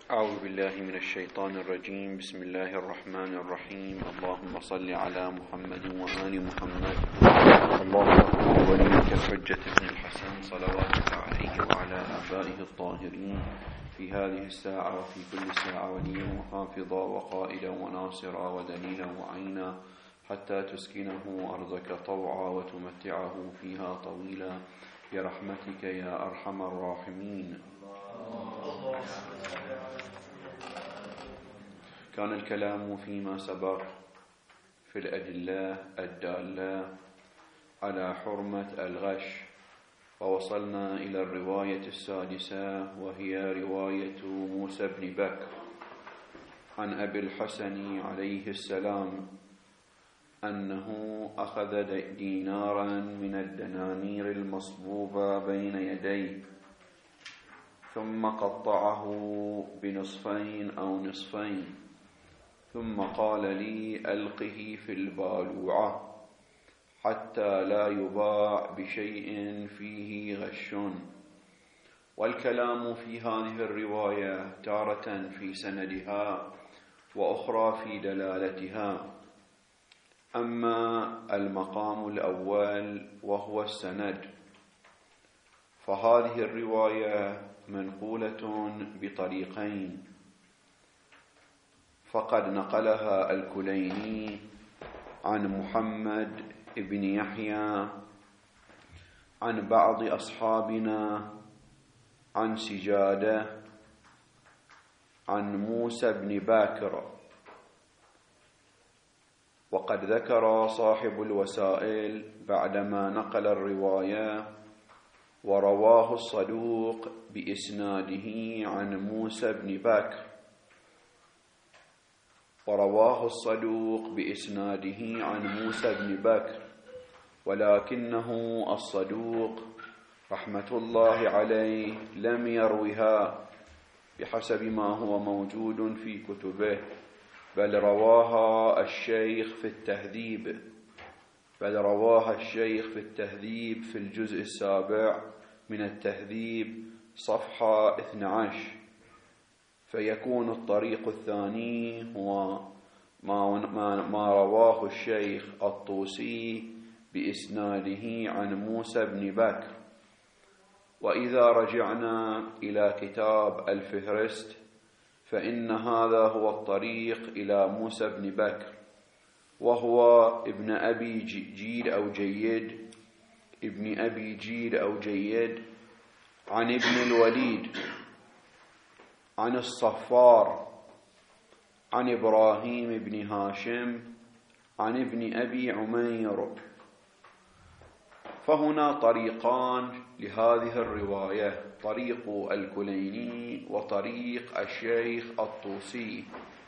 أعوذ بالله من الشيطان الرجيم. بسم الله الرحمن الرحيم. اللهم صل على محمد وآل محمد. اللهم وليك الحجة بن الحسن صلواتك عليه وعلى آبائه الطاهرين في هذه الساعة وفي كل ساعة وليا وحافظا وقائدا وناصرا ودليلا وعينا حتى تسكنه أرضك طوعا وتمتعه فيها طويلا برحمتك يا أرحم الراحمين. كان الكلام فيما سبق في الأدلة الدالة على حرمة الغش، ووصلنا إلى الرواية السادسة وهي رواية موسى بن بكر عن أبي الحسن عليه السلام أنه أخذ دينارا من الدنانير المصبوبة بين يديه ثم قطعه بنصفين أو نصفين ثم قال لي ألقه في البالوعة حتى لا يباع بشيء فيه غش. والكلام في هذه الرواية تارة في سندها وأخرى في دلالتها. أما المقام الأول وهو السند فهذه الرواية منقولة بطريقين، فقد نقلها الكليني عن محمد بن يحيى عن بعض أصحابنا عن سجادة عن موسى بن باكر، وقد ذكر صاحب الوسائل بعدما نقل الرواية ورواه الصدوق بإسناده عن موسى بن باكر، ورواه الصدوق بإسناده عن موسى بن بكر، ولكنه الصدوق رحمة الله عليه لم يروها بحسب ما هو موجود في كتبه، بل رواها الشيخ في التهذيب في الجزء 7 من التهذيب صفحة 12. فيكون الطريق الثاني هو ما رواه الشيخ الطوسي بإسناده عن موسى بن بكر. وإذا رجعنا إلى كتاب الفهرست فإن هذا هو الطريق إلى موسى بن بكر، وهو ابن أبي جيد أو جيد عن ابن الوليد عن الصفار عن إبراهيم بن هاشم عن ابن أبي عمير. فهنا طريقان لهذه الرواية، طريق الكليني وطريق الشيخ الطوسي.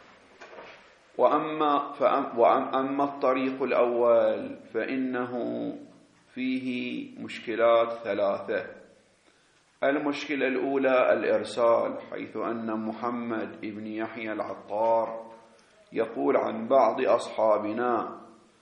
وأما الطريق الأول فإنه فيه مشكلات 3. المشكلة الأولى الإرسال، حيث أن محمد بن يحيى العطار يقول عن بعض أصحابنا،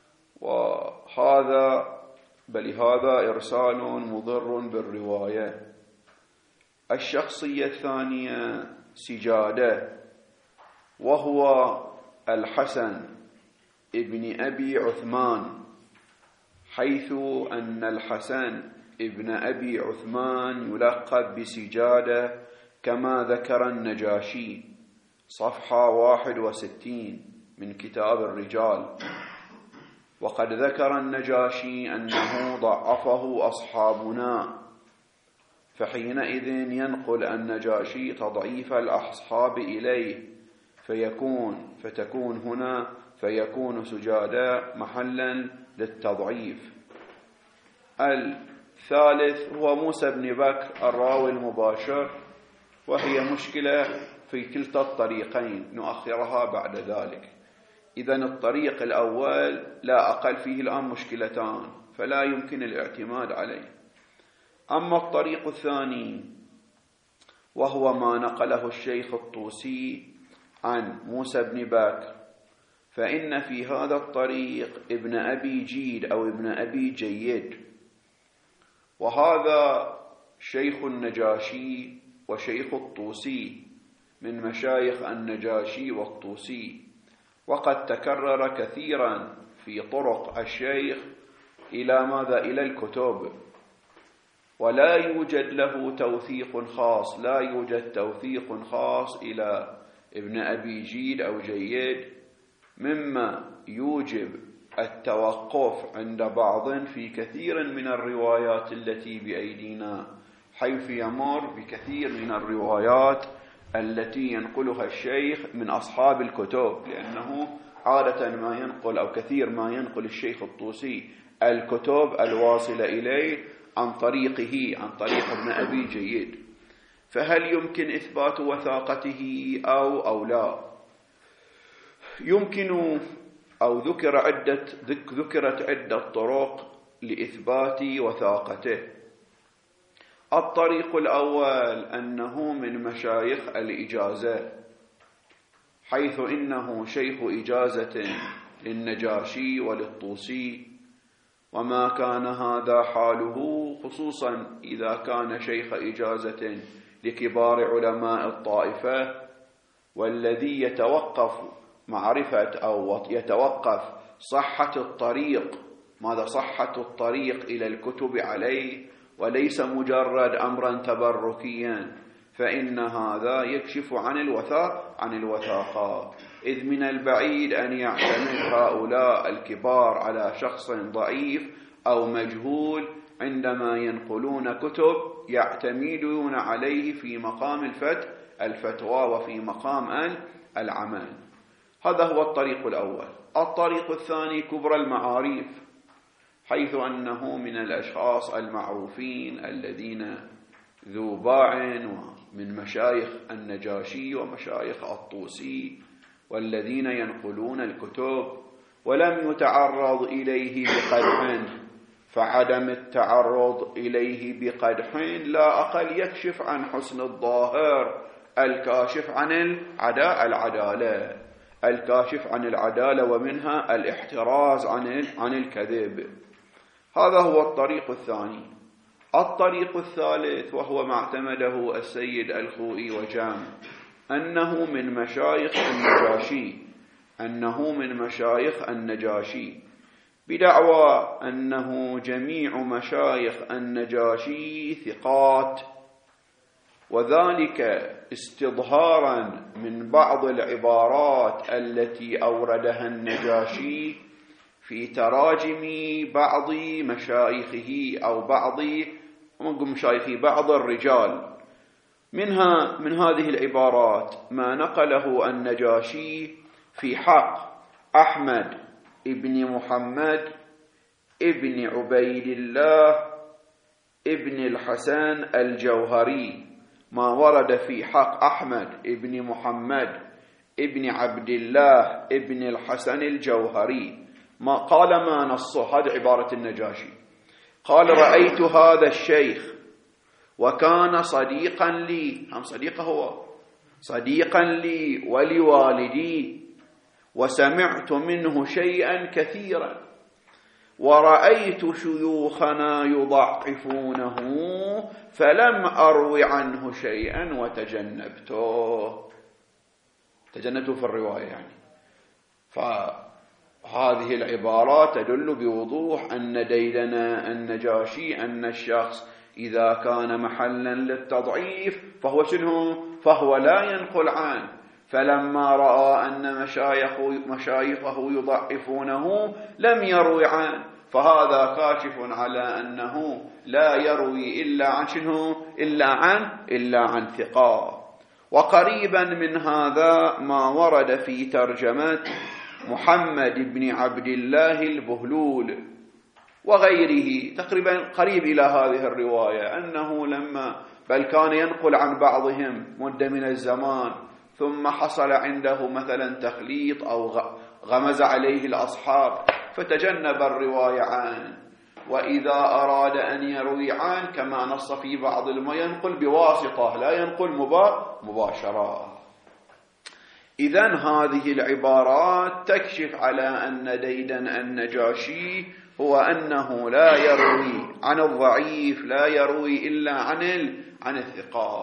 هذا إرسال مضر بالرواية. الشخصية الثانية سجادة، وهو الحسن ابن أبي عثمان، حيث أن الحسن ابن أبي عثمان يلقب بسجادة كما ذكر النجاشي صفحة 61 من كتاب الرجال. وقد ذكر النجاشي أنه ضعفه أصحابنا، فحينئذ ينقل النجاشي تضعيف الأصحاب إليه فيكون سجادة محلا للتضعيف. الثالث هو موسى بن بكر الراوي المباشر، وهي مشكلة في كلتا الطريقين نؤخرها بعد ذلك. إذن الطريق الأول لا أقل فيه الآن مشكلتان، فلا يمكن الاعتماد عليه. أما الطريق الثاني وهو ما نقله الشيخ الطوسي عن موسى بن بكر، فإن في هذا الطريق ابن أبي جيد أو ابن أبي جيد، وهذا شيخ النجاشي وشيخ الطوسي، من مشايخ النجاشي والطوسي، وقد تكرر كثيرا في طرق الشيخ إلى ماذا؟ إلى الكتب، ولا يوجد له توثيق خاص، لا يوجد توثيق خاص إلى ابن أبي جيد أو جيد، مما يوجب التوقف عند بعض في كثير من الروايات التي بأيدينا، حيث يمر بكثير من الروايات التي ينقلها الشيخ من أصحاب الكتب، لأنه عادة ما ينقل أو كثير ما ينقل الشيخ الطوسي الكتب الواصلة إليه عن طريقه، عن طريق ابن أبي جيد. فهل يمكن إثبات وثاقته أو لا؟ يمكن، أو ذكرت عدة طرق لإثبات وثاقته. الطريق الأول أنه من مشايخ الإجازة، حيث إنه شيخ إجازة للنجاشي وللطوسي، وما كان هذا حاله خصوصا إذا كان شيخ إجازة لكبار علماء الطائفة، والذي يتوقف معرفة أو يتوقف صحة الطريق، ماذا صحة الطريق إلى الكتب عليه، وليس مجرد أمرا تبركيا، فإن هذا يكشف عن الوثاقات، إذ من البعيد أن يعتمد هؤلاء الكبار على شخص ضعيف أو مجهول عندما ينقلون كتب يعتمدون عليه في مقام الفتوى وفي مقام العمل. هذا هو الطريق الأول. الطريق الثاني كبر المعاريف، حيث أنه من الأشخاص المعروفين الذين ذو باع من مشايخ النجاشي ومشايخ الطوسي، والذين ينقلون الكتب ولم يتعرض إليه بقدح، فعدم التعرض إليه بقدح لا أقل يكشف عن حسن الظاهر الكاشف عن العدالة، الكاشف عن العدالة، ومنها الاحتراز عن الكذب. هذا هو الطريق الثاني. الطريق الثالث، وهو ما اعتمده السيد الخوئي وجام، أنه من مشايخ النجاشي، بدعوى أنه جميع مشايخ النجاشي ثقات، وذلك استظهارا من بعض العبارات التي أوردها النجاشي في تراجم بعض مشايخه أو بعض الرجال. من هذه العبارات ما نقله النجاشي في حق أحمد ابن محمد ابن عبيد الله ابن الحسن الجوهري، ما ورد في حق أحمد ابن محمد ابن عبد الله ابن الحسن الجوهري، ما قال ما نصه. هذه عبارة النجاشي، قال: رأيت هذا الشيخ وكان صديقا لي، هم صديقه هو، صديقا لي ولوالدي، وسمعت منه شيئا كثيرا، ورأيت شيوخنا يضعفونه فلم أروي عنه شيئا وتجنبته في الرواية يعني. فهذه العبارات تدل بوضوح أن ديدنا النجاشي أن الشخص إذا كان محلا للتضعيف فهو لا ينقل عنه، فلما رأى أن مشايخه يضعفونه لم يروي عنه، فهذا كاشف على أنه لا يروي إلا عن ثقة. وقريبا من هذا ما ورد في ترجمة محمد بن عبد الله البهلول وغيره، تقريبا قريب إلى هذه الرواية، أنه بل كان ينقل عن بعضهم مدة من الزمان، ثم حصل عنده مثلا تخليط أو غمز عليه الأصحاب فتجنب الرواية عنه، وإذا أراد أن يروي عنه كما نص في بعض ينقل بواسطة، لا ينقل مباشرة. إذن هذه العبارات تكشف على أن ديدن النجاشي هو أنه لا يروي عن الضعيف، لا يروي إلا عن الثقة.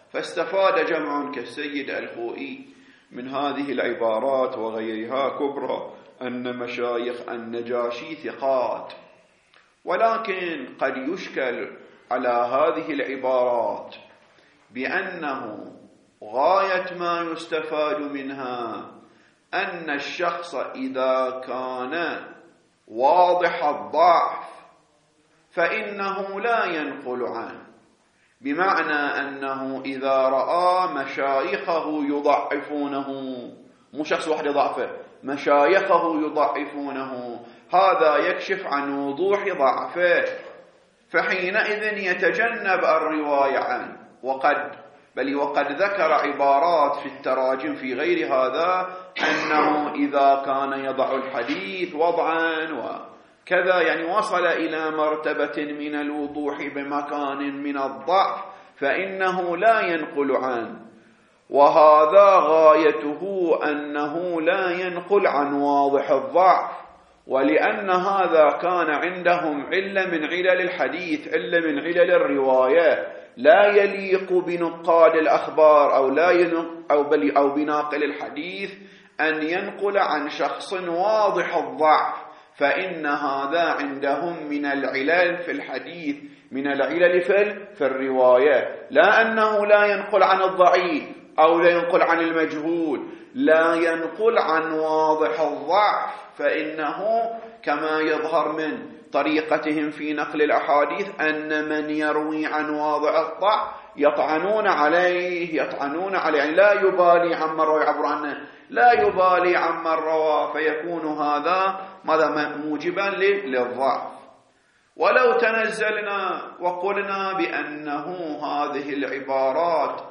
فاستفاد جمع كالسيد الخوئي من هذه العبارات وغيرها كبرى أن مشايخ النجاشي ثقات، ولكن قد يشكل على هذه العبارات بأنه غاية ما يستفاد منها أن الشخص إذا كان واضح الضعف فإنه لا ينقل عنه، بمعنى أنه إذا رأى مشايخه يضعفونه، مو شخص واحد ضعفه، مشايخه يضعفونه، هذا يكشف عن وضوح ضعفه، فحينئذ يتجنب الرواية عنه. وقد ذكر عبارات في التراجم في غير هذا أنه إذا كان يضع الحديث وضعا وكذا، يعني وصل إلى مرتبة من الوضوح بمكان من الضعف فإنه لا ينقل عنه، وهذا غايته أنه لا ينقل عن واضح الضعف، ولأن هذا كان عندهم علة من علل الحديث، علة من علل الرواية، لا يليق بنقاد الأخبار أو بناقل الحديث أن ينقل عن شخص واضح الضعف، فإن هذا عندهم من العلل في الحديث، من العلل في الرواية، لا أنه لا ينقل عن الضعيف أو لا ينقل عن المجهول، لا ينقل عن واضح الضعف، فإنه كما يظهر من طريقتهم في نقل الأحاديث أن من يروي عن واضح الضعف يطعنون عليه، يعني لا يبالي عمن روى، يعبر عنه لا يبالي عمن روى، فيكون هذا موجبا للضعف. ولو تنزلنا وقلنا بأنه هذه العبارات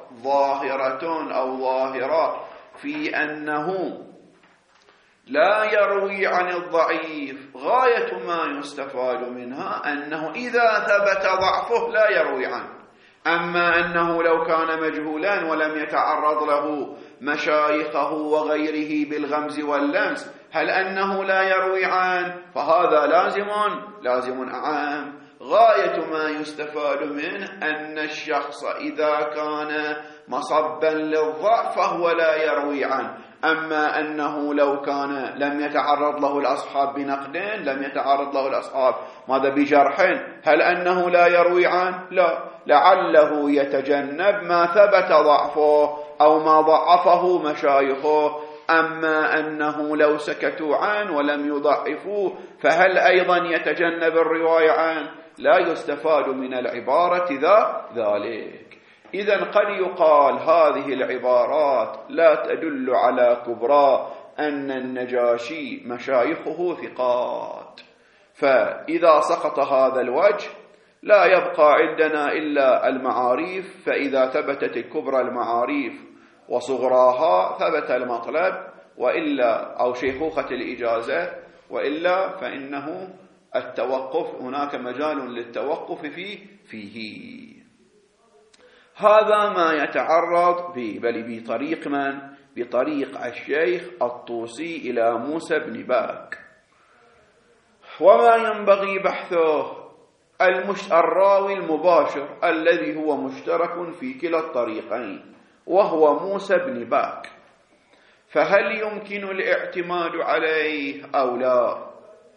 ظاهرة في أنه لا يروي عن الضعيف، غاية ما يستفاد منها أنه إذا ثبت ضعفه لا يروي عنه، أما أنه لو كان مجهولا ولم يتعرض له مشايخه وغيره بالغمز واللمس، هل أنه لا يروي عنه؟ فهذا لازم أعام. غاية ما يستفاد منه أن الشخص إذا كان مصبا للضعف فهو لا يروي عنه، أما أنه لو كان لم يتعرض له الأصحاب بنقد، لم يتعرض له الأصحاب ماذا بجرح، هل أنه لا يروي عنه؟ لا، لعله يتجنب ما ثبت ضعفه أو ما ضعفه مشايخه. أما أنه لو سكتوا عنه ولم يضعفوه فهل أيضا يتجنب الرواية عنه؟ لا يستفاد من العبارة ذلك. إذن قد يقال هذه العبارات لا تدل على كبرى أن النجاشي مشايخه ثقات، فإذا سقط هذا الوجه لا يبقى عندنا إلا المعاريف، فإذا ثبتت الكبرى المعاريف وصغراها ثبت المطلب، وإلا أو شيخوخة الإجازة، وإلا فإنه التوقف، هناك مجال للتوقف فيه. هذا ما يتعرض بل بطريق من؟ بطريق الشيخ الطوسي إلى موسى بن باك. وما ينبغي بحثه الراوي المباشر الذي هو مشترك في كلا الطريقين وهو موسى بن باك، فهل يمكن الاعتماد عليه أو لا؟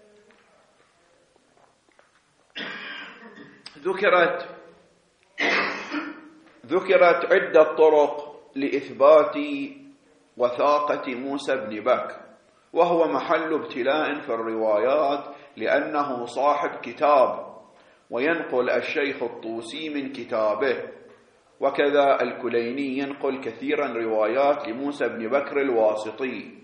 ذكرت عدة طرق لإثبات وثاقة موسى بن باك، وهو محل ابتلاء في الروايات لأنه صاحب كتاب وينقل الشيخ الطوسي من كتابه، وكذا الكليني ينقل كثيرا روايات لموسى بن بكر الواسطي.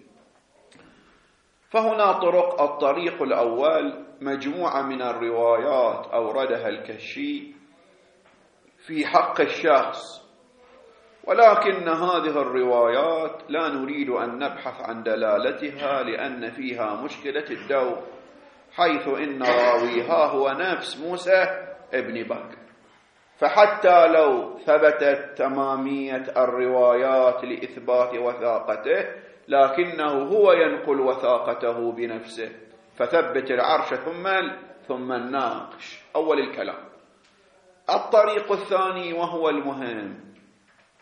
فهنا طرق. الطريق الأول مجموعة من الروايات أوردها الكشي في حق الشخص، ولكن هذه الروايات لا نريد أن نبحث عن دلالتها لأن فيها مشكلة الدور، حيث إن راويها هو نفس موسى ابن بكر، فحتى لو ثبتت تمامية الروايات لإثبات وثاقته لكنه هو ينقل وثاقته بنفسه، فثبت العرش ثم الناقش. أول الكلام. الطريق الثاني وهو المهم،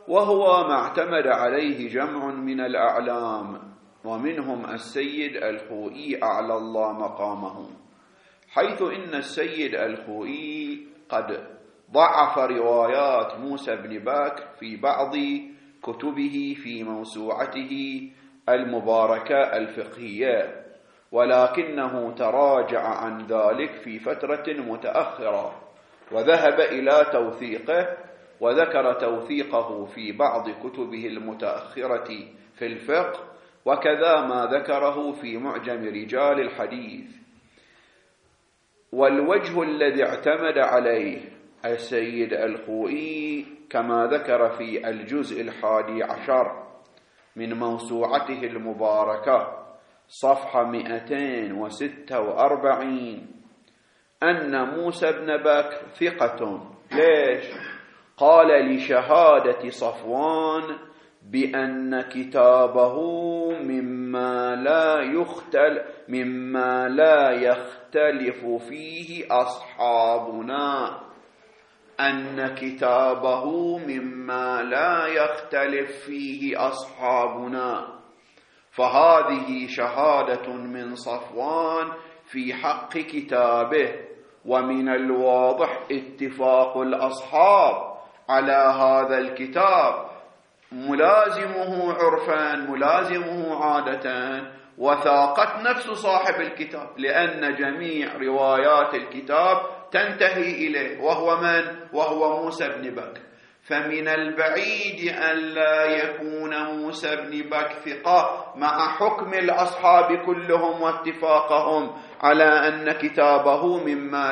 وهو ما اعتمد عليه جمع من الأعلام، ومنهم السيد الخوئي أعلى الله مقامه، حيث إن السيد الخوئي قد ضعف روايات موسى بن بكر في بعض كتبه في موسوعته المباركة الفقهية، ولكنه تراجع عن ذلك في فترة متأخرة وذهب إلى توثيقه، وذكر توثيقه في بعض كتبه المتأخرة في الفقه، وكذا ما ذكره في معجم رجال الحديث. والوجه الذي اعتمد عليه السيد الخوئي كما ذكر في الجزء 11 من موسوعته المباركة صفحة 246 أن موسى بن بكر ثقة. ليش؟ قال لشهادة صفوان بأن كتابه مما لا يختلف فيه أصحابنا، أن كتابه مما لا يختلف فيه أصحابنا، فهذه شهادة من صفوان في حق كتابه، ومن الواضح اتفاق الأصحاب على هذا الكتاب، ملازمه عرفا ملازمه عادة، وثاقت نفس صاحب الكتاب، لأن جميع روايات الكتاب تنتهي إليه، وهو من؟ وهو موسى بن بكر. فمن البعيد أن لا يكون موسى بن بكر ثقة مع حكم الأصحاب كلهم واتفاقهم على أن كتابه مما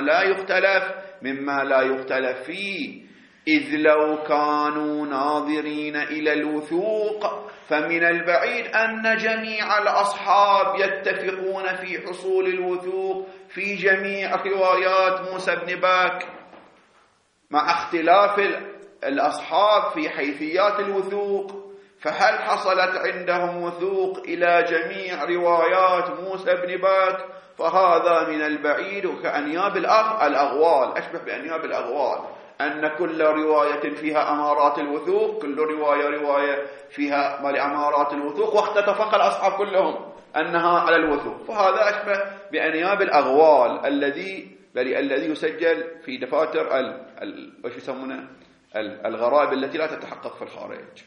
لا يختلف فيه، إذ لو كانوا ناظرين إلى الوثوق فمن البعيد أن جميع الأصحاب يتفقون في حصول الوثوق في جميع روايات موسى بن بكر، مع اختلاف الأصحاب في حيثيات الوثوق. فهل حصلت عندهم وثوق إلى جميع روايات موسى بن بكر؟ فهذا من البعيد، وكأنياب الأغوال، أشبه بأنياب الأغوال، أن كل رواية فيها أمارات الوثوق، كل رواية فيها أمارات الوثوق، واختفق الأصحاب كلهم أنها على الوثوق. فهذا أشبه بأنياب الأغوال الذي يسجل في دفاتر وش يسمونه الغرائب التي لا تتحقق في الخارج.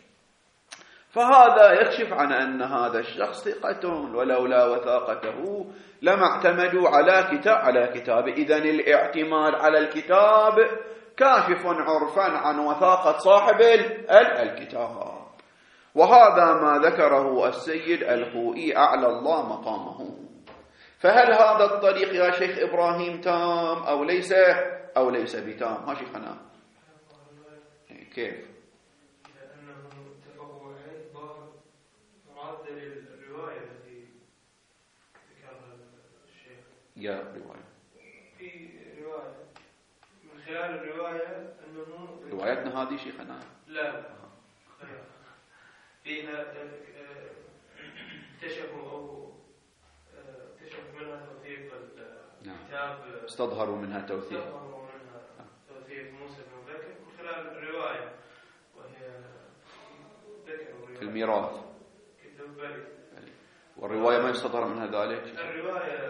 فهذا يكشف عن أن هذا الشخص ثقة، ولولا وثاقته لما اعتمدوا على كتابه. إذن الاعتماد على الكتاب كاشف عرفا عن وثاقة صاحب الكتاب. وهذا ما ذكره السيد الخوئي أعلى الله مقامه. فهل هذا الطريق يا شيخ إبراهيم تام أو ليس بتام؟ ها شيخنا كيف؟ لأنهم اتفقوا عليه رد للرواية التي ذكرها الشيخ. يا رواية في رواية من خلال الرواية أنه روايتنا هذه شيخنا لا فيها اكتشفوا منها توثيق الكتاب. استظهروا منها توثيق موسى بن بكر من خلال الرواية، وهي في الميراث. والرواية ما يستظهر منها ذلك. الرواية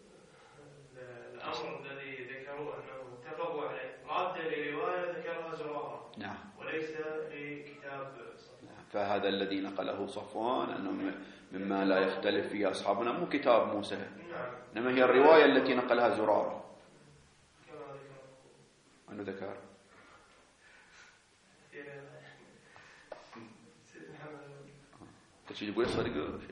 الأمر الذي ذكروه أنه اتفقوا عليه راد لرواية ذكرها زرارة، نعم، وليس لكتاب صفوان. فهذا الذي نقله صفوان أنه مما لا يختلف فيه أصحابنا، مو كتاب موسى، نعم، إنما هي الرواية التي نقلها زرارة. أنه ذكر تشي يقول صدق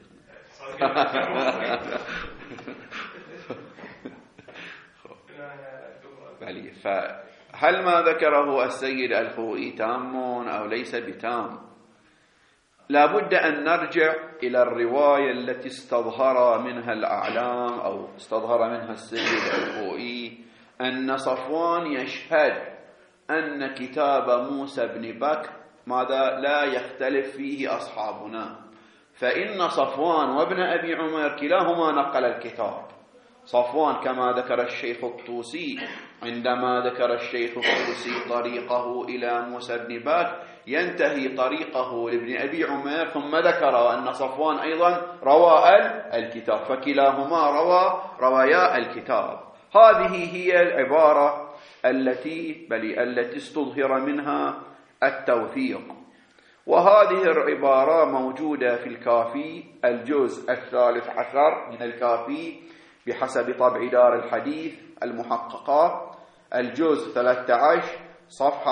شيخنا. فهل ما ذكره السيد الخوئي تام أو ليس بتام؟ لا بد أن نرجع إلى الرواية التي استظهر منها الأعلام أو استظهر منها السيد الخوئي أن صفوان يشهد أن كتاب موسى بن بكر ماذا لا يختلف فيه أصحابنا. فإن صفوان وابن أبي عمر كلاهما نقل الكتاب. صفوان كما ذكر الشيخ الطوسي، عندما ذكر الشيخ الطوسي طريقه إلى موسى بن بكر ينتهي طريقه لابن أبي عمر ثم ذكر أن صفوان أيضا روى الكتاب، فكلاهما روايا الكتاب. هذه هي العبارة التي استظهر منها التوثيق. وهذه العبارة موجودة في الكافي الجزء 13 من الكافي بحسب طبع دار الحديث المحققة، الجزء 13 صفحة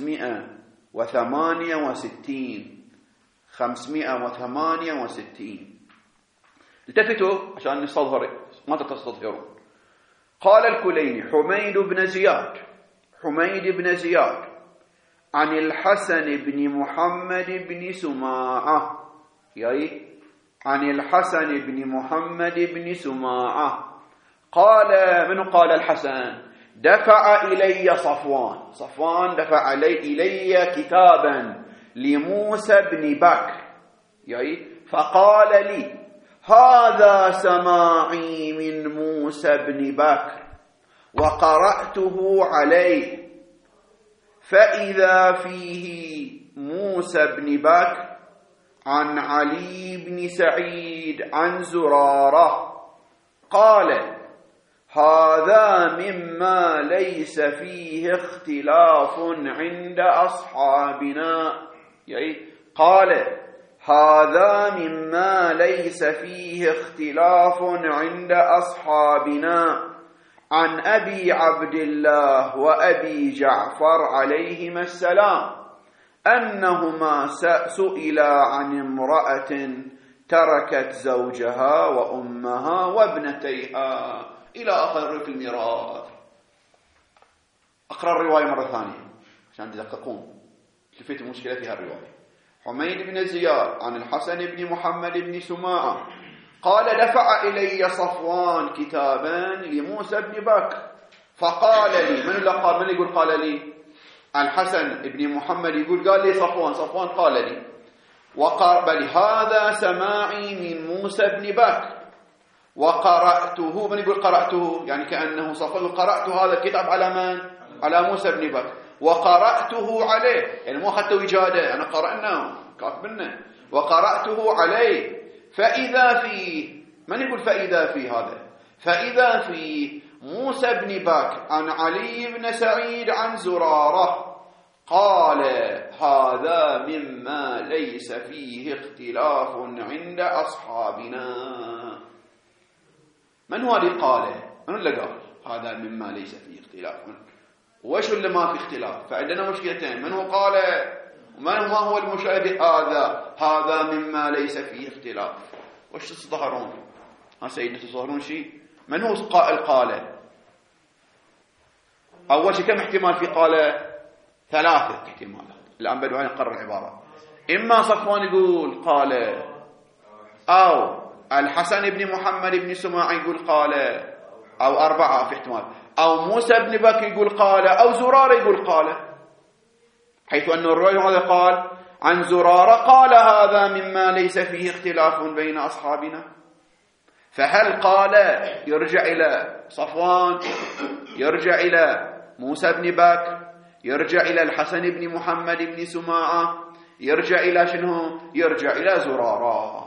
568. التفتوا عشان نستظهر ما تستظهرون. قال الكليني: حميد بن زياد عن الحسن بن محمد بن سماعة، عن الحسن بن محمد بن سماعة قال. من قال الحسن؟ دفع إلي صفوان دفع إلي كتابا لموسى بن بكر، فقال لي: هذا سماعي من موسى بن بكر، وقرأته عليه، فإذا فيه موسى بن بكر عن علي بن سعيد عن زرارة قال: هذا مما ليس فيه اختلاف عند أصحابنا. قال: هذا مما ليس فيه اختلاف عند أصحابنا عن أبي عبد الله وأبي جعفر عليهما السلام أنهما سئلا عن امرأة تركت زوجها وأمها وابنتيها إلى آخر في الميراث. أقرأ الرواية مرة ثانية عشان تدققون. شفت المشكلة في الرواية. حميد بن زياد عن الحسن بن محمد بن سماعة قال: دفع إلي صفوان كتابا لموسى بن بكر فقال لي. من يقول قال لي؟ الحسن بن محمد يقول قال لي صفوان قال لي، وقال: هذا سماعي من موسى بن بكر وقرأته. من يقول قرأته؟ يعني كأنه صفوان قرأت هذا الكتاب على من؟ على موسى بن بكر، وقرأته عليه، يعني مو أخذته وجادة، أنا قرأناه كاتبنا وقرأته عليه. فإذا فيه، من يقول فإذا فيه هذا؟ فإذا فيه موسى بن بكر عن علي بن سعيد عن زرارة قال: هذا مما ليس فيه اختلاف عند أصحابنا. من هو اللي قاله؟ من اللي قال هذا مما ليس فيه اختلاف؟ وش اللي ما في اختلاف؟ فعندنا مشكلتين: من هو قاله وما هو المشابه هذا مما ليس فيه اختلاف. وش تظهرون؟ سيدنا تظهرون شيء. من هو قائل قاله؟ أول شيء كم احتمال في قاله؟ 3 احتمالات. الآن بدو نقرر العبارة. إما صفوان يقول قاله، أو الحسن بن محمد بن سماع يقول قاله، أو 4 في احتمال، أو موسى بن بكر يقول قاله، أو زرارة يقول قاله، حيث أن الرواية هذا قال عن زرارة قال: هذا مما ليس فيه اختلاف بين أصحابنا. فهل قال يرجع إلى صفوان، يرجع إلى موسى بن بكر، يرجع إلى الحسن بن محمد بن سماعة، يرجع إلى شنو؟ يرجع إلى زرارة.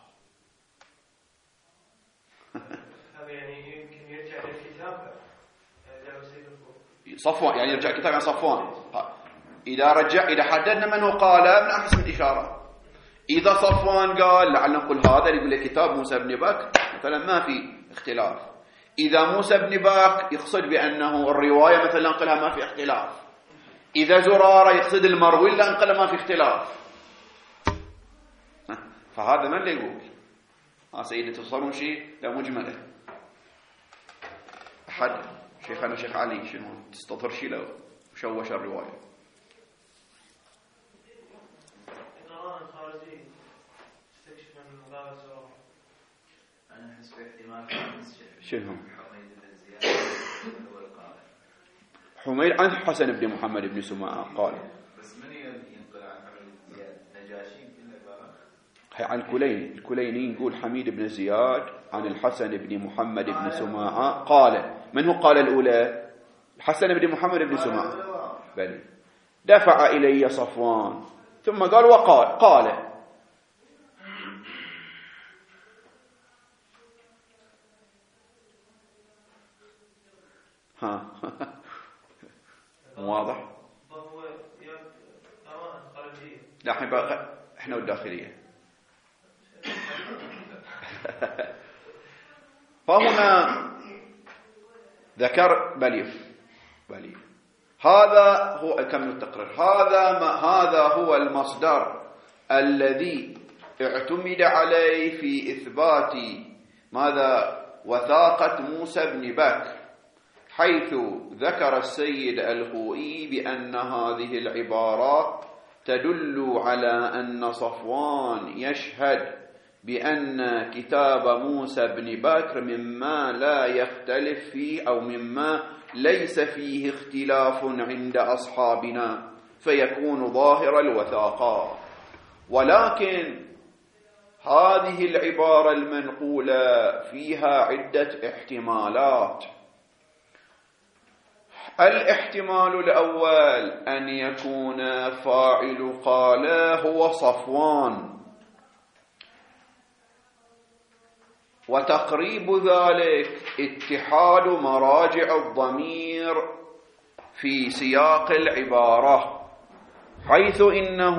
يعني يمكن يرجع للكتاب صفوان، يعني يرجع كتاب عن صفوان. إذا حددنا من هو قال من أحسن الإشارة. إذا صفوان قال لعل نقول هذا يقول كتاب موسى بن بكر مثلا ما في اختلاف. إذا موسى بن بكر يقصد بأنه الرواية مثلا نقلها ما في اختلاف. إذا زرارة يقصد المروي لا نقلها ما في اختلاف. فهذا من اللي يقول سيدي تصورون شيء لا مجمله. أحد شيخنا شيخ علي شنو تستظهر شيء لو شوش الرواية. أنا أحس باحتمال شنو؟ حميد عن حسن بن محمد بن سماعة قال. بس من ينقل عن حميد بن زياد؟ نجاشي في العبارة. عن الكليني يقول حميد بن زياد عن الحسن بن محمد بن سماعة قال. من هو قال الأولى؟ الحسن بن محمد بن سماعة. بل دفع إلي صفوان، ثم قال قال ها واضح؟ لا احنا والداخلية. فهنا ذكر بليف هذا هو كم التقرير، هذا هو المصدر الذي اعتمد عليه في إثبات ماذا؟ وثاقة موسى بن بكر، حيث ذكر السيد الخوئي بأن هذه العبارات تدل على أن صفوان يشهد بأن كتاب موسى بن بكر مما لا يختلف فيه أو مما ليس فيه اختلاف عند أصحابنا، فيكون ظاهر الوثاقة. ولكن هذه العبارة المنقولة فيها عدة احتمالات. الاحتمال الأول أن يكون فاعل قال هو صفوان، وتقريب ذلك اتحاد مراجع الضمير في سياق العبارة، حيث إنه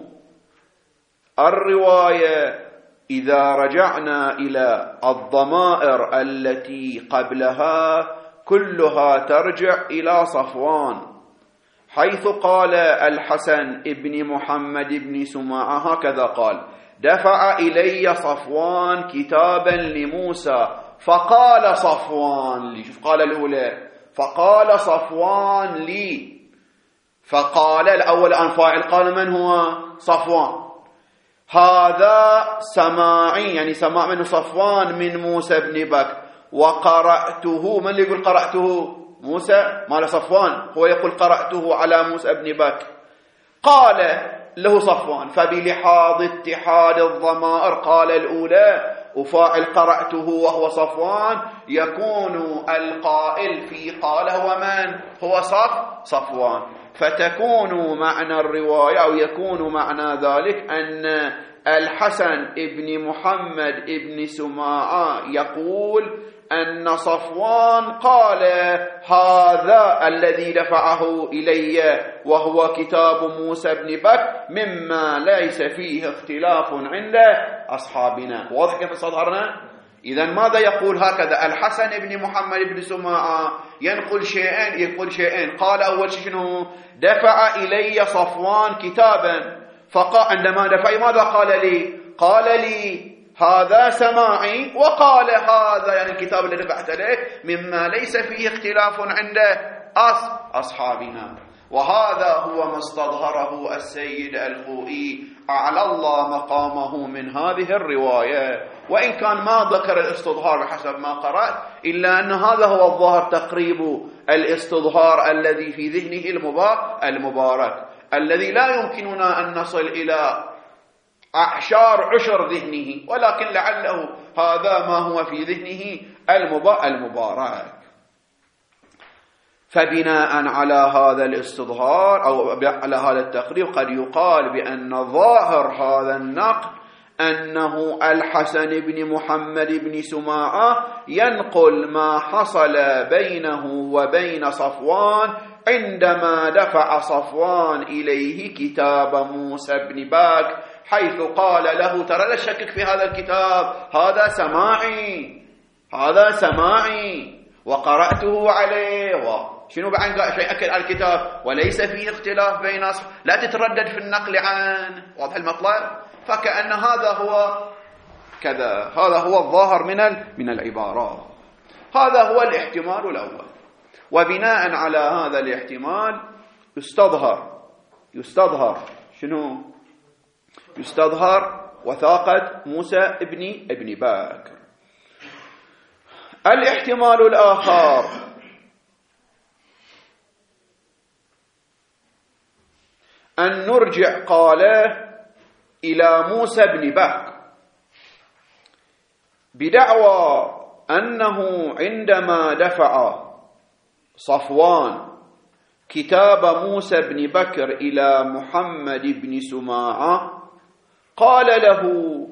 الرواية إذا رجعنا إلى الضمائر التي قبلها كلها ترجع إلى صفوان، حيث قال الحسن ابن محمد بن سماعة هكذا قال: دفع إلي صفوان كتابا لموسى فقال صفوان لي. شوف قال الأولى فقال صفوان لي، فقال الأول أن فاعل قال من هو؟ صفوان. هذا سماعي، يعني سماع من صفوان من موسى بن بكر. وقرأته، من اللي يقول قرأته؟ موسى، مال صفوان هو يقول قرأته على موسى بن بكر، قال له صفوان. فبلحاظ اتحاد الضمائر قال الأولى وفاعل قرأته وهو صفوان، يكون القائل في قال هو من؟ هو صفوان. فتكون معنى الرواية أو يكون معنى ذلك أن الحسن ابن محمد ابن سماعة يقول أن صفوان قال هذا الذي دفعه إلي وهو كتاب موسى بن بكر مما ليس فيه اختلاف عند أصحابنا. واضح كيف صدرنا؟ إذن ماذا يقول؟ هكذا الحسن بن محمد بن سماعة ينقل شيئين. قال أول شيء شنو؟ دفع إلي صفوان كتابا، عندما دفع ماذا قال لي؟ قال لي هذا سماعي، وقال هذا يعني الكتاب الذي دفعت له مما ليس فيه اختلاف عند أصحابنا. وهذا هو ما استظهره السيد الخوئي أعلى الله مقامه من هذه الرواية، وإن كان ما ذكر الاستظهار بحسب ما قرأت، إلا أن هذا هو الظاهر، تقريب الاستظهار الذي في ذهنه المبارك، الذي لا يمكننا أن نصل إلى عشر ذهنه، ولكن لعله هذا ما هو في ذهنه المبارك. فبناء على هذا الاستظهار أو على هذا التقريب قد يقال بأن ظاهر هذا النقل أنه الحسن بن محمد بن سماعة ينقل ما حصل بينه وبين صفوان عندما دفع صفوان إليه كتاب موسى بن بكر، حيث قال له ترى لا تشكك في هذا الكتاب، هذا سماعي وقرأته عليه. شنو بعد قال شيء أكد على الكتاب وليس فيه اختلاف بين لا تتردد في النقل عنه. واضح المطلب؟ فكأن هذا هو كذا، هذا هو الظاهر من العبارات. هذا هو الاحتمال الأول. وبناء على هذا الاحتمال يستظهر شنو؟ يستظهر وثاقة موسى ابن بكر. الاحتمال الآخر أن نرجع قاله إلى موسى بن بكر بدعوى أنه عندما دفع صفوان كتاب موسى بن بكر إلى محمد بن سماعة قال له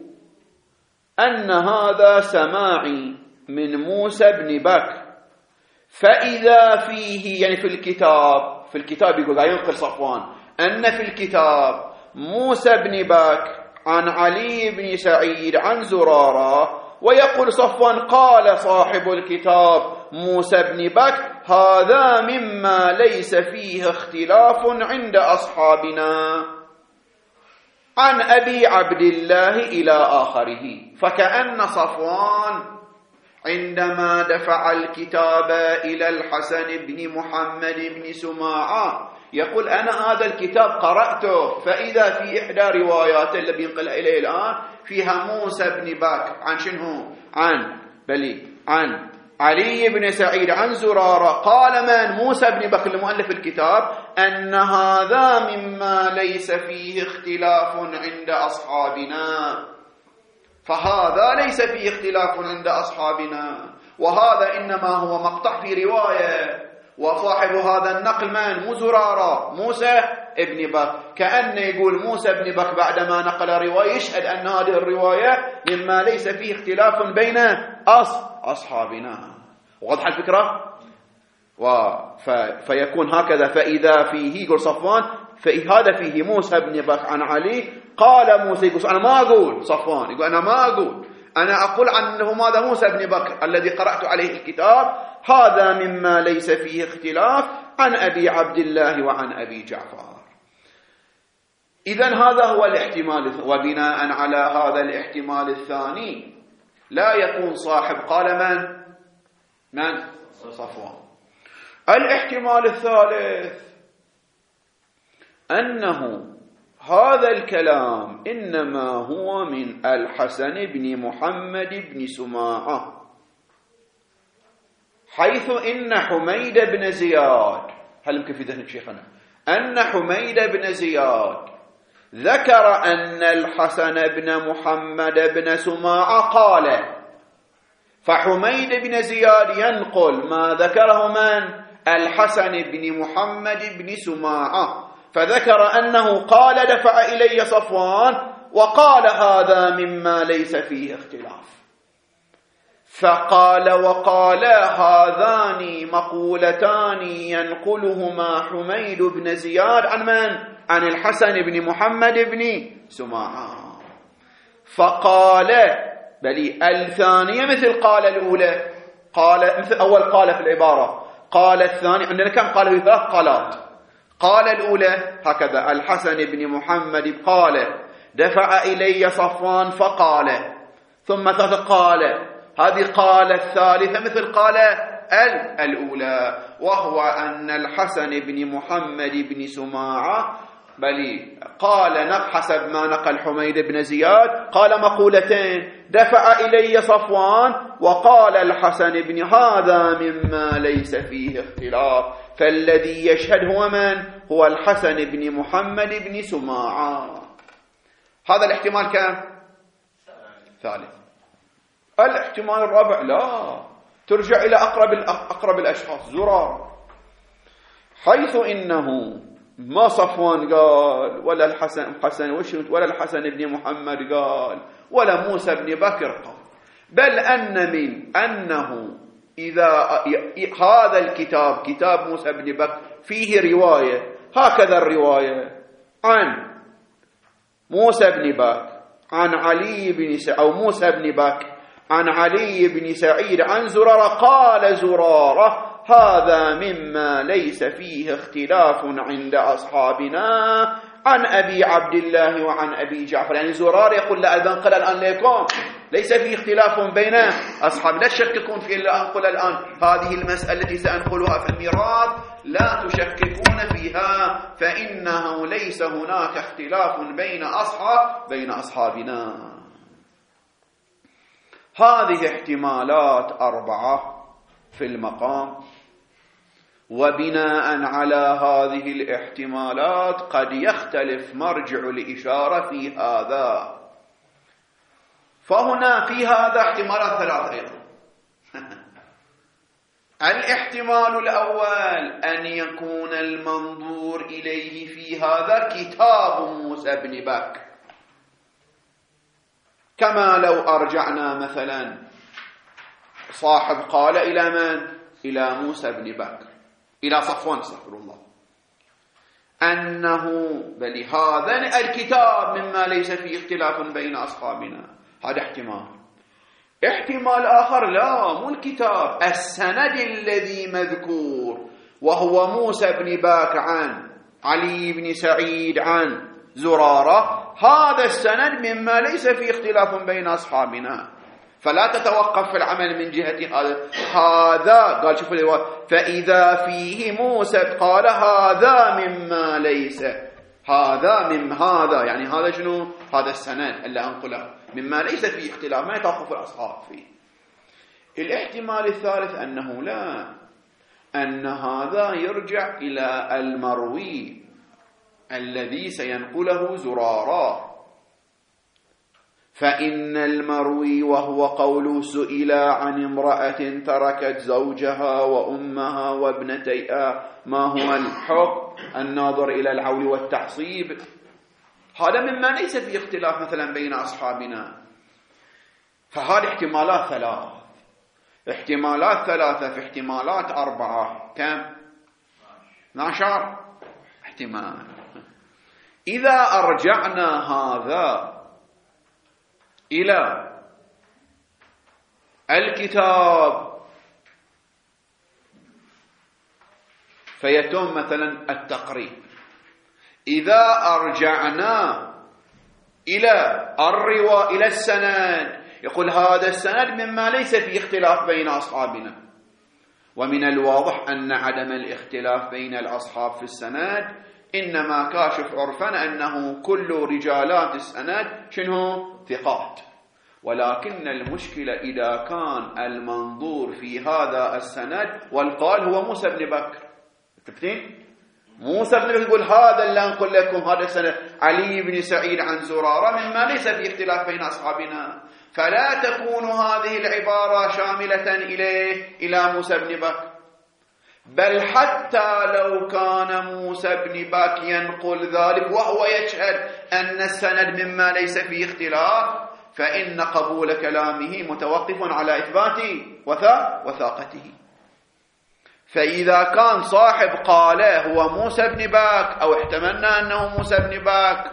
أن هذا سماعي من موسى بن بكر، فإذا فيه يعني في الكتاب يقول ينقل صفوان أن في الكتاب موسى بن بكر عن علي بن سعيد عن زرارة، ويقول صفوان قال صاحب الكتاب موسى بن بكر هذا مما ليس فيه اختلاف عند أصحابنا عن أبي عبد الله إلى آخره. فكأن صفوان عندما دفع الكتاب إلى الحسن بن محمد بن سماعة يقول أنا هذا الكتاب قرأته، فإذا في إحدى روايات اللي بينقلها إليه الآن فيها موسى بن بكر عن شنو؟ عن علي بن سعيد عن زرارة قال من؟ موسى بن بكر المؤلف الكتاب أن هذا مما ليس فيه اختلاف عند أصحابنا، فهذا ليس فيه اختلاف عند أصحابنا، وهذا إنما هو مقطع في رواية، وصاحب هذا النقل من؟ مو زرارة، موسى ابن بكر. كأن يقول موسى ابن بكر بعدما نقل رواية يشهد أن هذه الرواية مما ليس فيه اختلاف بين أصحابنا. واضح الفكرة؟ فيكون هكذا. فإذا فيه يقول صفوان هذا فيه موسى بن بكر عن علي قال موسى، يقول أنا ما أقول، صفوان يقول أنا ما أقول، أنا أقول عنه ماذا؟ موسى بن بكر الذي قرأت عليه الكتاب هذا مما ليس فيه اختلاف عن أبي عبد الله وعن أبي جعفر. إذن هذا هو الاحتمال، وبناء على هذا الاحتمال الثاني لا يكون صاحب قال من؟ صفوان. الاحتمال الثالث أنه هذا الكلام إنما هو من الحسن بن محمد بن سماعة، حيث إن حميد بن زياد، هل يمكن في ذهنك شيخنا أن حميد بن زياد ذكر أن الحسن بن محمد بن سماعة قال، فحميد بن زياد ينقل ما ذكره من؟ الحسن بن محمد بن سماعة، فذكر أنه قال دفع إلي صفوان وقال هذا مما ليس فيه اختلاف، فقال وقال هذان مقولتان ينقلهما حميد بن زياد عن من؟ عن الحسن بن محمد بن سماعة. فقال بل الثانية مثل قال الأولى، قال مثل أول قال في العبارة، قال الثاني عندنا كم قال؟ في 3 قالات. قال الأولى هكذا الحسن بن محمد قال دفع إلي صفوان فقال، ثم قال، هذه قال الثالثة مثل قال الأولى، وهو أن الحسن بن محمد بن سماعة بل قال حسب ما نقل حميد بن زياد قال مقولتين، دفع إلي صفوان وقال الحسن بن هذا مما ليس فيه اختلاف، فالذي يشهد هو من؟ هو الحسن بن محمد بن سماعة. هذا الاحتمال كم؟ ثالث. الاحتمال الرابع لا، ترجع إلى أقرب الأشخاص، زرار، حيث إنه ما صفوان قال ولا الحسن بن محمد قال ولا موسى بن بكر قال، بل أنه إذا هذا الكتاب كتاب موسى بن بكر فيه رواية، هكذا الرواية عن موسى بن بكر عن علي بن أو موسى بن بكر عن علي بن سعيد عن زرارة قال زرارة هذا مما ليس فيه اختلاف عند أصحابنا عن أبي عبد الله وعن أبي جعفر. يعني زرار يقول لا أذن قل الآن لكم ليس فيه اختلاف بين أصحاب، لا تشككون في إلا أنقل الآن هذه المسألة التي سأنقلها في الميراث، لا تشككون فيها، فإنه ليس هناك اختلاف بين أصحابنا. هذه احتمالات 4 في المقام، وبناء على هذه الاحتمالات قد يختلف مرجع الإشارة في هذا. فهنا في هذا احتمالات 3 أيضا. الاحتمال الأول أن يكون المنظور إليه في هذا كتاب موسى بن بكر، كما لو أرجعنا مثلا صاحب قال إلى من؟ إلى موسى بن بكر، إلى صفوان استغفر الله، أنه بل هذا الكتاب مما ليس فيه اختلاف بين أصحابنا، هذا احتمال. احتمال آخر لا، مو الكتاب، السند الذي مذكور وهو موسى بن بكر عن علي بن سعيد عن زرارة، هذا السند مما ليس فيه اختلاف بين أصحابنا، فلا تتوقف في العمل من جهة هذا. قال شوفوا الرواية، فإذا فيه موسى قال هذا مما ليس، هذا من هذا، يعني هذا شنو؟ هذا السند اللي أنقله مما ليس فيه اختلاف، ما يتوقف الأصحاب فيه. الاحتمال الثالث أنه لا، أن هذا يرجع إلى المروي الذي سينقله زرارة، فإن المروي وهو قوله سئل عن امرأة تركت زوجها وأمها وابنتيها ما هو الحكم الناظر إلى العول والتعصيب، هذا مما ليس فيه اختلاف مثلا بين أصحابنا. فهذه احتمالات ثلاث، احتمالات ثلاثة في احتمالات أربعة، كم؟ 12 احتمال. إذا أرجعنا هذا إلى الكتاب فيتم مثلا التقريب، إذا أرجعنا إلى إلى السند يقول هذا السند مما ليس فيه اختلاف بين أصحابنا، ومن الواضح أن عدم الاختلاف بين الأصحاب في السند إنما كاشف عرفا أنه كل رجالات السند شنو؟ ثقات. ولكن المشكلة إذا كان المنظور في هذا السند والقال هو موسى بن بكر، تفتين؟ موسى بن بكر يقول هذا اللي أنقل لكم هذا السند علي بن سعيد عن زرارة مما ليس فيه اختلاف بين أصحابنا، فلا تكون هذه العبارة شاملة إلى موسى بن بكر، بل حتى لو كان موسى بن بكر ينقل ذلك وهو يشهد أن السند مما ليس فيه اختلاف، فإن قبول كلامه متوقف على إثبات وثاقته. فإذا كان صاحب قاله هو موسى بن بكر أو احتملنا أنه موسى بن بكر،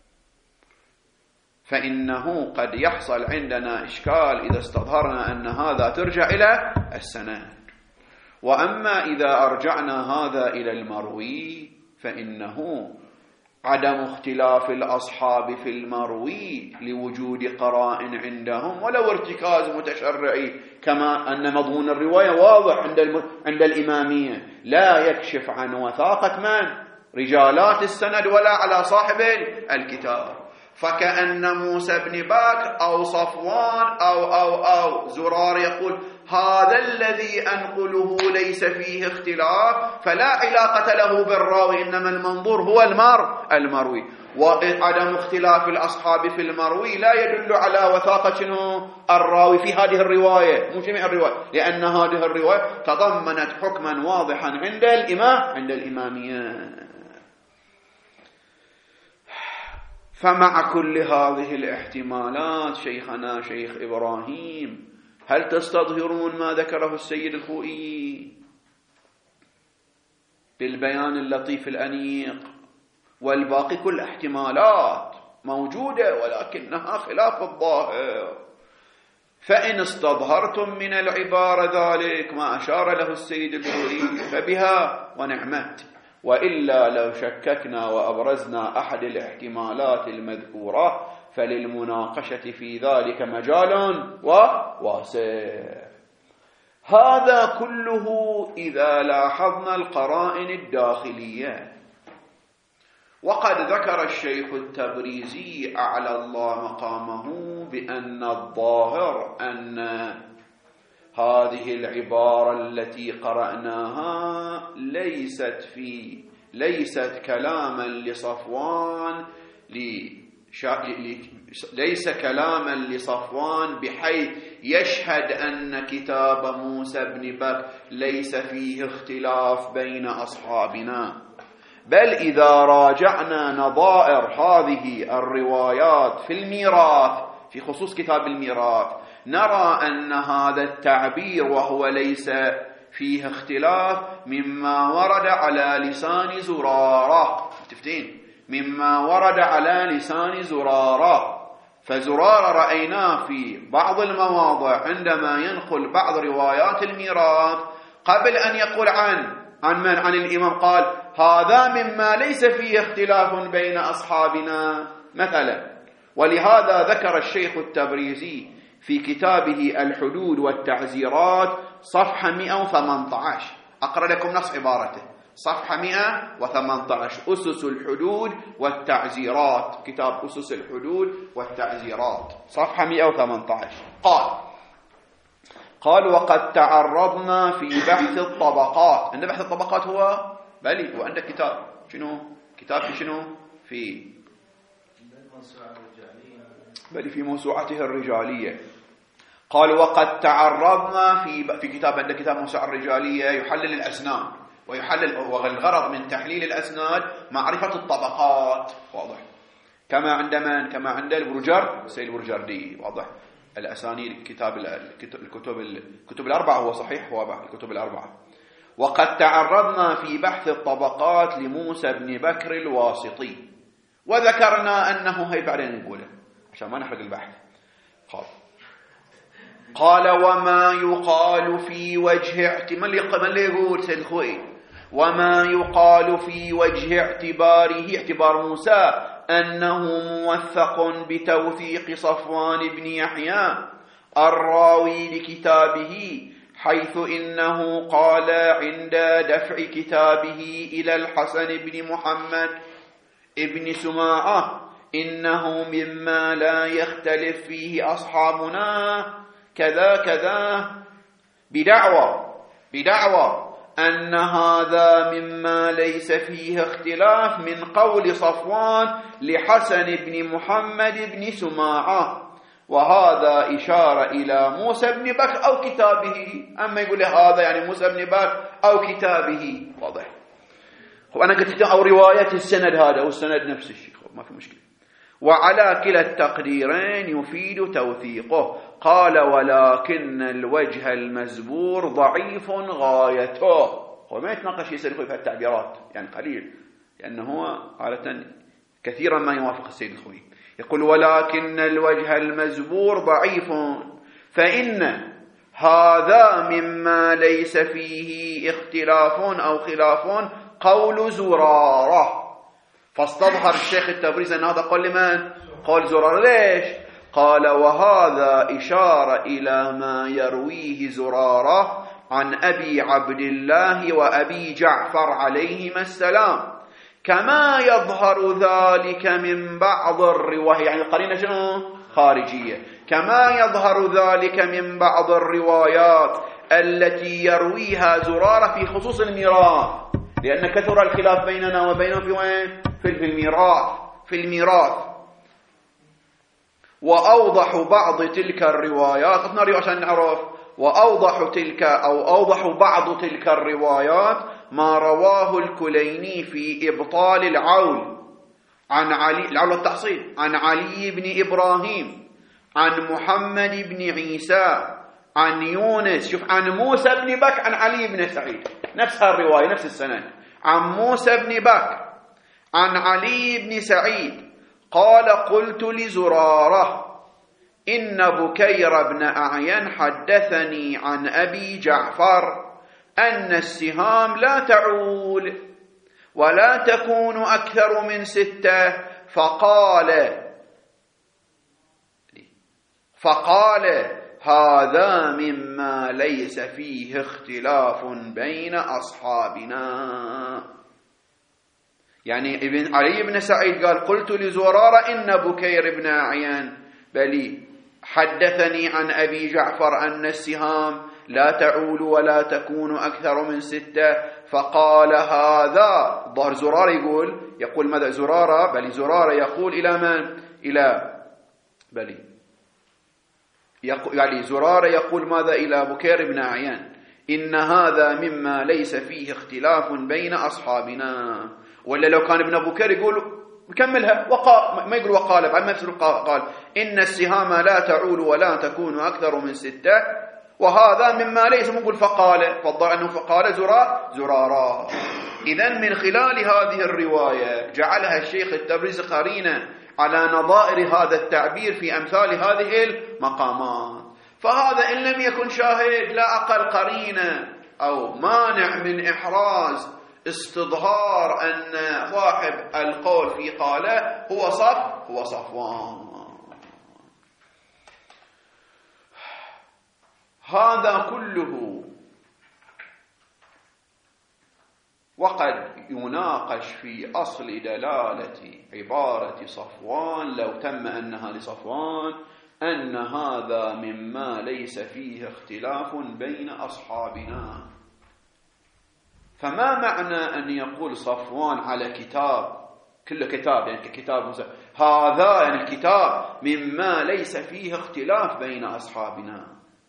فإنه قد يحصل عندنا إشكال إذا استظهرنا أن هذا ترجع إلى السند. وأما إذا أرجعنا هذا إلى المروي فإنه عدم اختلاف الأصحاب في المروي لوجود قرائن عندهم ولو ارتكاز متشرعي، كما أن مضمون الرواية واضح عند الإمامية لا يكشف عن وثاقة من؟ رجالات السند ولا على صاحب الكتاب. فكأن موسى بن بكر أو صفوان أو زرار يقول هذا الذي أنقله ليس فيه اختلاف، فلا علاقة له بالراوي، إنما المنظور هو المروي. وعدم اختلاف الأصحاب في المروي لا يدل على وثاقة الراوي في هذه الرواية، مو جميع الرواية، لأن هذه الرواية تضمنت حكما واضحا عند الإمامية. فمع كل هذه الاحتمالات شيخنا شيخ إبراهيم، هل تستظهرون ما ذكره السيد الخوئي بالبيان اللطيف الأنيق؟ والباقي كل احتمالات موجودة ولكنها خلاف الظاهر. فإن استظهرتم من العبارة ذلك ما أشار له السيد الخوئي فبها ونعمت، وإلا لو شككنا وأبرزنا أحد الاحتمالات المذكورة فللمناقشة في ذلك مجال واسع. هذا كله إذا لاحظنا القرائن الداخلية. وقد ذكر الشيخ التبريزي أعلى الله مقامه بأن الظاهر أن هذه العبارة التي قرأناها ليست كلاما لصفوان ليس كلاما لصفوان بحيث يشهد أن كتاب موسى بن بكر ليس فيه اختلاف بين أصحابنا، بل إذا راجعنا نظائر هذه الروايات في الميراث في خصوص كتاب الميراث نرى أن هذا التعبير وهو ليس فيه اختلاف مما ورد على لسان زرارة، تفتين مما ورد على لسان زرارة. فزرارة رأيناه في بعض المواضع عندما ينقل بعض روايات الميراث قبل أن يقول عن الإمام قال هذا مما ليس فيه اختلاف بين أصحابنا مثلا. ولهذا ذكر الشيخ التبريزي في كتابه الحدود والتعزيرات صفحة 118، أقرأ لكم نص عبارته، صفحة 118، أسس الحدود والتعزيرات، كتاب أسس الحدود والتعزيرات صفحة 118. قال وقد تعرضنا في بحث الطبقات. عند بحث الطبقات هو بلي وعندك كتاب شنو في بل في موسوعته الرجالية. قال وقد تعرضنا في كتاب، عندك كتاب موسوعة الرجالية يحلل الأسناد والغرض من تحليل الأسناد معرفة الطبقات، واضح، كما عند البرجر السيد البرجردي، واضح، الأسانيد الكتب الأربعة، هو صحيح هو الكتب الأربعة. وقد تعرضنا في بحث الطبقات لموسى بن بكر الواسطي وذكرنا أنه هي بعدين نقوله عشان ما نحرق البحث. قال وما يقال في وجه من اللي يقول سيد الخوئي وما يقال في وجه اعتبار موسى أنه موثق بتوثيق صفوان بن يحيى الراوي لكتابه، حيث إنه قال عند دفع كتابه إلى الحسن بن محمد ابن سماعة إنه مما لا يختلف فيه أصحابنا كذا بدعوى أن هذا مما ليس فيه اختلاف من قول صفوان لحسن بن محمد بن سماعة، وهذا إشارة إلى موسى بن بكر أو كتابه. أما يقول هذا يعني موسى بن بكر أو كتابه، واضح. وأنا قلت أو رواية السند هذا والسند نفس الشيء، ما في مشكلة. وعلى كلا التقديرين يفيد توثيقه. قال ولكن الوجه المزبور ضعيف غايته. هو ما يتناقش يسأل في التعبيرات، يعني قليل، لأنه هو عادة كثيرا ما يوافق السيد الخوي. يقول ولكن الوجه المزبور ضعيف، فإن هذا مما ليس فيه اختلاف أو خلاف قول زرارة. فاستظهر الشيخ التبريزي أن هذا قول لمن؟ قول زرارة. ليش؟ قال وهذا إشارة إلى ما يرويه زرارة عن أبي عبد الله وأبي جعفر عليهما السلام، كما يظهر ذلك من بعض الروايات، يعني القرينة شنو؟ خارجية. كما يظهر ذلك من بعض الروايات التي يرويها زرارة في خصوص الميراث، لأن كثر الخلاف بيننا وبينه في وين؟ في الميراث. وأوضح بعض تلك الروايات، قلنا عشان نعرف، أوضح بعض تلك الروايات ما رواه الكليني في إبطال العول عن العول التحصيل عن علي بن إبراهيم عن محمد بن عيسى عن يونس، شوف، عن موسى بن بكر عن علي بن سعيد، نفس الرواية نفس السند، عن موسى بن بكر عن علي بن سعيد قال قلت لزرارة إن بكير بن أعين حدثني عن أبي جعفر أن السهام لا تعول ولا تكون أكثر من 6، فقال هذا مما ليس فيه اختلاف بين أصحابنا. يعني ابن علي بن سعيد قال قلت لزرارة إن بكير بن أعين بلي حدثني عن أبي جعفر أن السهام لا تعول ولا تكون أكثر من 6، فقال هذا ظهر زرارة يقول ماذا زرارة؟ بل زرارة يقول إلى من؟ إلى بلي يعني زرارة يقول ماذا إلى بكير بن أعيان؟ إن هذا مما ليس فيه اختلاف بين أصحابنا. ولا لو كان ابن بكير يقول يكملها ما يقول وقال بعد ما يفسر قال إن السهام لا تعول ولا تكون أكثر من 6 وهذا مما ليس نقول فقال فضل أنه فقال زرارا. إذن من خلال هذه الرواية جعلها الشيخ التبريزي قرينة على نظائر هذا التعبير في أمثال هذه المقامات. فهذا إن لم يكن شاهد لا أقل قرينة أو مانع من إحراز استظهار أن صاحب القول في قاله هو صفوان. هذا كله وقد يناقش في أصل دلالة عبارة صفوان لو تم أنها لصفوان أن هذا مما ليس فيه اختلاف بين أصحابنا. فما معنى أن يقول صفوان على كتاب كله كتاب يعني كتاب موسى هذا يعني الكتاب مما ليس فيه اختلاف بين أصحابنا؟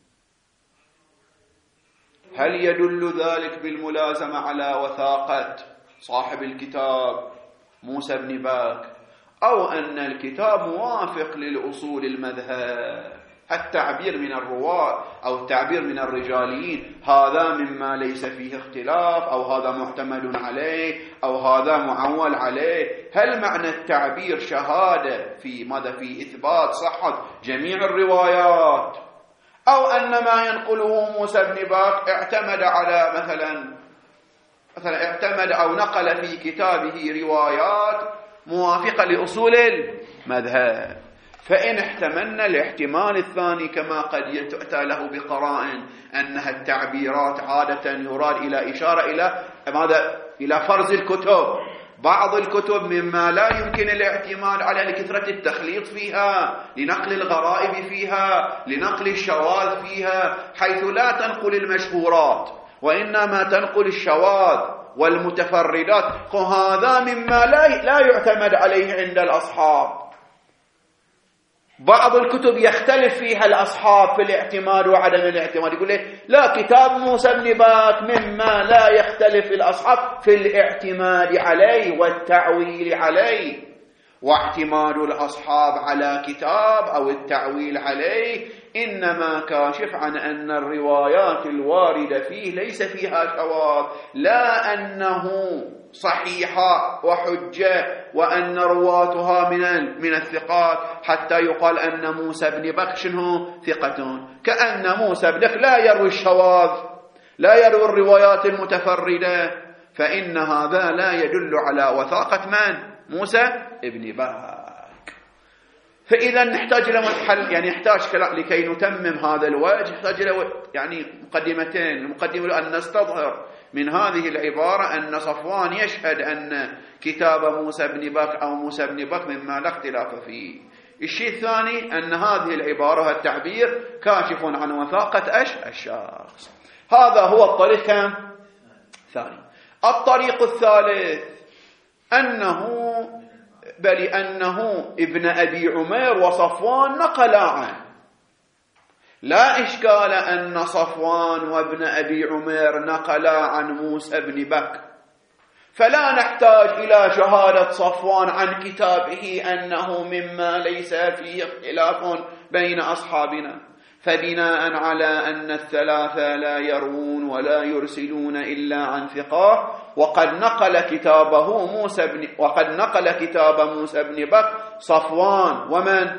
هل يدل ذلك بالملازمة على وثاقة صاحب الكتاب موسى بن باك أو أن الكتاب موافق للأصول المذهب؟ التعبير من الرواة أو التعبير من الرجاليين هذا مما ليس فيه اختلاف أو هذا محتمل عليه أو هذا معول عليه، هل معنى التعبير شهادة في ماذا في إثبات صحة جميع الروايات أو أن ما ينقله موسى بن باك اعتمد على مثلا اعتمد أو نقل في كتابه روايات موافقة لأصول المذهب؟ فإن احتملنا الاحتمال الثاني كما قد تؤتى له بقرائن أنها التعبيرات عادة يراد إلى إشارة إلى ماذا؟ إلى فرز الكتب. بعض الكتب مما لا يمكن الاعتماد على لكثرة التخليط فيها، لنقل الغرائب فيها، لنقل الشواذ فيها، حيث لا تنقل المشهورات وإنما تنقل الشواذ والمتفردات. هذا مما لا يعتمد عليه عند الأصحاب. بعض الكتب يختلف فيها الأصحاب في الاعتماد وعدم الاعتماد، يقول لك لا كتاب موسى بن باك مما لا يختلف الأصحاب في الاعتماد عليه والتعويل عليه. واعتماد الأصحاب على كتاب أو التعويل عليه إنما كاشف عن أن الروايات الواردة فيه ليس فيها شواذ، لا أنه صحيحة وحجة وأن رواتها من الثقات حتى يقال أن موسى بن بك شنو ثقة، كأن موسى بن بك لا يروي الشواذ لا يروي الروايات المتفردة، فإن هذا لا يدل على وثاقة من؟ موسى بن بك. فإذا نحتاج إلى حل، يعني يحتاج لكي نتمم هذا الوجه نحتاج إلى يعني مقدمتين. المقدمة أن نستظهر من هذه العبارة أن صفوان يشهد أن كتاب موسى بن بك أو موسى بن بك مما لا اختلاف فيه. الشيء الثاني أن هذه العبارة والتعبير كاشف عن وثاقة الشخص. هذا هو الطريق الثاني. الطريق الثالث أنه ابن أبي عمير وصفوان نقلا عنه. لا إشكال أن صفوان وابن أبي عمير نقلا عن موسى بن بك، فلا نحتاج إلى شهادة صفوان عن كتابه أنه مما ليس فيه اختلاف بين أصحابنا. فبناء على أن الثلاثة لا يروون ولا يرسلون إلا عن ثقة، وقد نقل كتاب موسى بن بك صفوان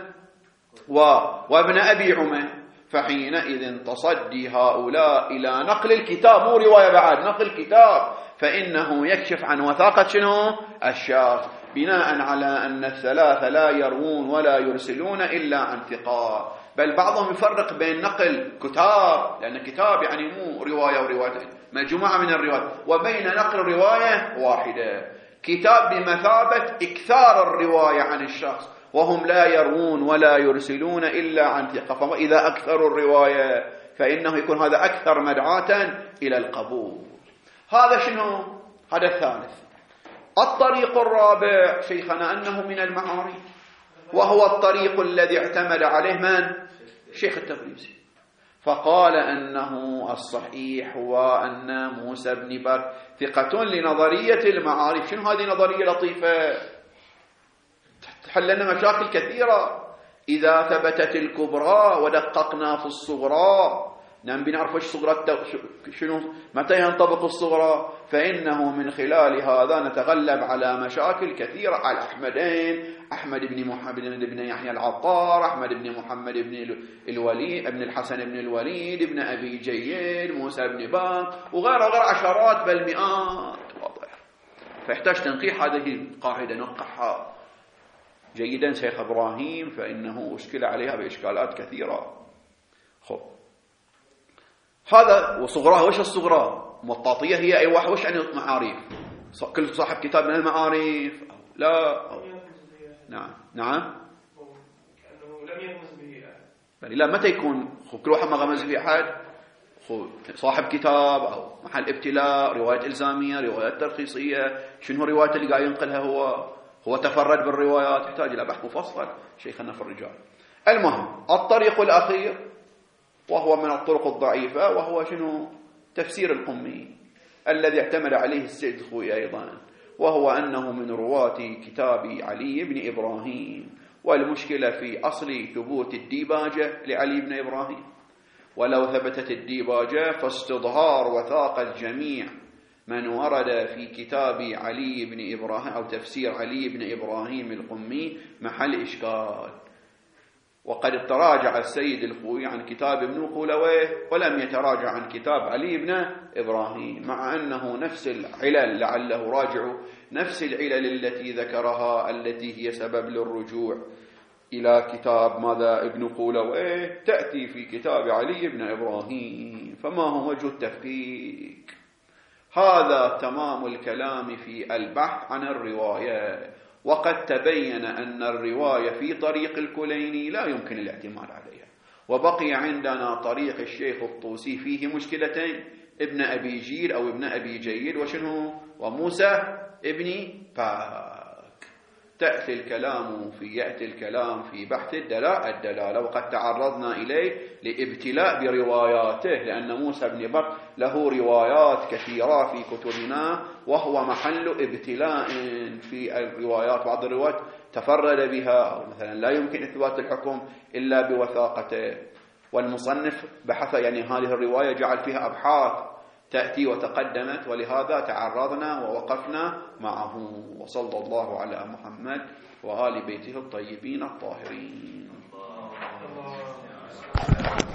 وابن أبي عمير، فحينئذ تصدي هؤلاء إلى نقل الكتاب، مو رواية بعد، نقل الكتاب، فإنه يكشف عن وثاقة شنو؟ الشخص، بناء على أن الثلاثة لا يروون ولا يرسلون إلا عن ثقة. بل بعضهم يفرق بين نقل كتاب، لأن كتاب يعني مو رواية ورواية، مجموعة من الروايات، وبين نقل رواية واحدة. كتاب بمثابة إكثار الرواية عن الشخص، وهم لا يروون ولا يرسلون إلا عن ثقة، فإذا أكثروا الرواية فإنه يكون هذا أكثر مدعاة إلى القبول. هذا شنو؟ هذا الثالث. الطريق الرابع شيخنا أنه من المعارف. وهو الطريق الذي اعتمد عليه من؟ شيخ التبريزي. فقال أنه الصحيح هو أن موسى بن بكر ثقة لنظرية المعارف. شنو هذه نظرية لطيفة تحل لنا مشاكل كثيرة. إذا ثبتت الكبرى ودققنا في الصغرى، نبي نعرف ايش صغرى، شنو متى ينطبق الصغرى، فإنه من خلال هذا نتغلب على مشاكل كثيرة، على أحمدين، أحمد بن محمد بن يحيى العطار، أحمد بن محمد بن الوليد، ابن الحسن بن الوليد، ابن أبي جيد، موسى بن بكر، وغير عشرات بل مئات. واضح. فيحتاج تنقيح هذه القاعدة، ننقحها جيدا شيخ إبراهيم، فإنه أشكل عليها بإشكالات كثيرة. خب هذا وصغراها. وش الصغرى؟ مطاطية هي أي واحد. وش يعني معاريف؟ كل صاحب كتاب من المعارف؟ لا. نعم كأنه لم يغمز به أحد. لا، متى يكون كل واحد ما غمز به أحد؟ صاحب كتاب أو محل ابتلاء، رواية إلزامية، روايات ترخيصية. شنو الروايات اللي قاعد ينقلها هو تفرد بالروايات، يحتاج إلى بحث مفصل شيخنا في الرجال. المهم الطريق الأخير وهو من الطرق الضعيفة، وهو شنو؟ تفسير القمي الذي اعتمد عليه السيد الخوئي أيضا، وهو أنه من رواة كتاب علي بن إبراهيم. والمشكلة في أصل ثبوت الديباجة لعلي بن إبراهيم. ولو ثبتت الديباجة فاستظهار وثاقة جميع من ورد في كتاب علي بن إبراهيم أو تفسير علي بن إبراهيم القمي محل إشكال. وقد تراجع السيد الخوئي عن كتاب ابن قولويه ولم يتراجع عن كتاب علي بن إبراهيم، مع أنه نفس العلل، لعله راجع نفس العلل التي ذكرها التي هي سبب للرجوع إلى كتاب ماذا ابن قولويه تأتي في كتاب علي بن إبراهيم. فما هو وجه التفكيك؟ هذا تمام الكلام في البحث عن الرواية. وقد تبين أن الرواية في طريق الكليني لا يمكن الاعتماد عليها، وبقي عندنا طريق الشيخ الطوسي فيه مشكلتين: ابن أبي جيل أو ابن أبي جيد وشنو وموسى ابن باك. يأتي الكلام في بحث الدلالة، وقد تعرضنا إليه لابتلاء برواياته، لأن موسى بن بكر له روايات كثيرة في كتبنا، وهو محل ابتلاء في الروايات. بعض الروايات تفرد بها، أو مثلا لا يمكن إثبات الحكم إلا بوثاقته، والمصنف بحث يعني هذه الرواية جعل فيها أبحاث تأتي وتقدمت، ولهذا تعرضنا ووقفنا معه. وصلى الله على محمد وآل بيته الطيبين الطاهرين.